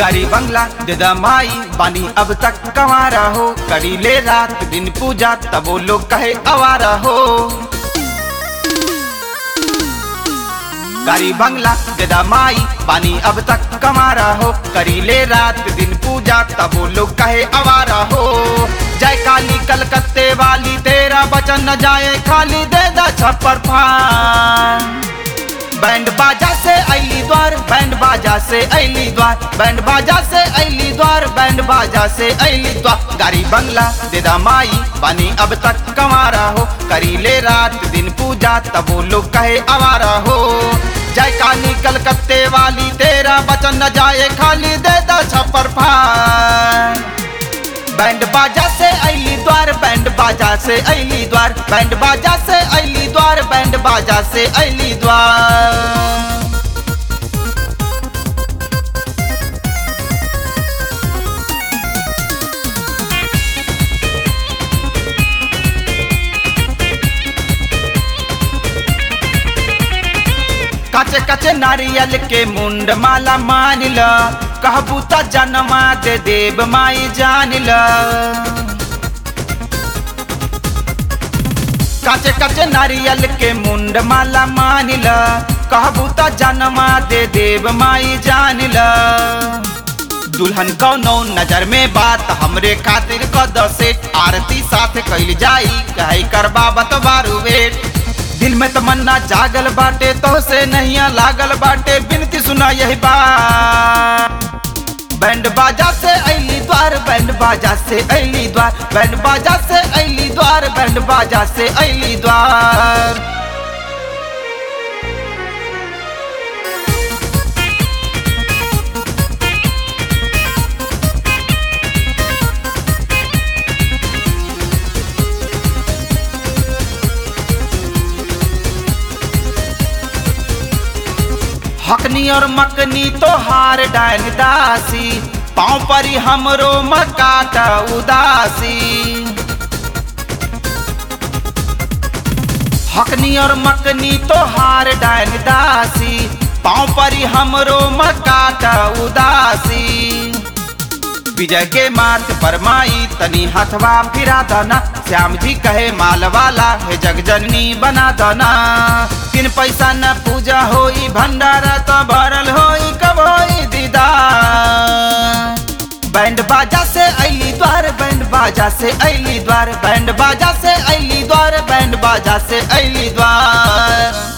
गाड़ी बंगला दे दा माई बानी अब तक कमारा हो, करी ले रात दिन पूजा तब वो लोग कहे आवारा हो। गाड़ी बंगला दे दा माई बानी अब तक कमारा हो, करी ले रात दिन पूजा तब वो लोग कहे आवारा हो। जय काली कलकत्ते वाली तेरा वचन न जाए खाली, दे दा छप्पर फान। बैंड बाजा से अली द्वार, बैंड बाजा से अली द्वार, बैंड बाजा से अली द्वार, बैंड बाजा से अली द्वार। गाड़ी बंगला दे दा माई बानी अब तक कमारा हो, करी ले रात दिन पूजा तब वो लोग कहे आवारा हो। जय काली कलकत्ते वाली तेरा वचन न जाए खाली, दे दा छप्पर फान। बैंड बाजा से अली द्वार, बैंड बाजा से अली द्वार, बैंड बाजा से अली द्वार, बैंड बाजा से अली द्वार। कचे कचे नारियल के मुंड माला मान ल, कहबू त जनमा दे देव माई जान ल। कचे कचे नारियल के मुंड माला मान ल, कहबू त जनमा दे देव माई जान ल। दुल्हन कौनो नजर में बात हमरे खातिर कद से, आरती साथ कइल जाई कहे करबा बतबारू वेट। दिल में तमन्ना जागल बाटे तो से नहिया लागल बाटे, बिनती सुना यही बात। बैंड बाजा से अली द्वार, बैंड बाजा से अली द्वार, बैंड बाजा से अली द्वार, बैंड बाजा से अली द्वार। हकनी और मकनी तो हार डायन दासी, पाँव परी हमरो मकाटा उदासी। हकनी और मकनी तो हार डायन दासी, पाँव परी हमरो मकाटा उदासी। विजय के माथ पर माई तनी हथवा फिरा दना, श्याम जी कहे माल वाला है जग जननी बना दना। किन पैसा न पूजा होई भंडारा तो भरल होई कब होई दीदार। बैंड बाजा से अली द्वार, बैंड बाजा से अली द्वार, बैंड बाजा से अली द्वार, बैंड बाजा से अली द्वार।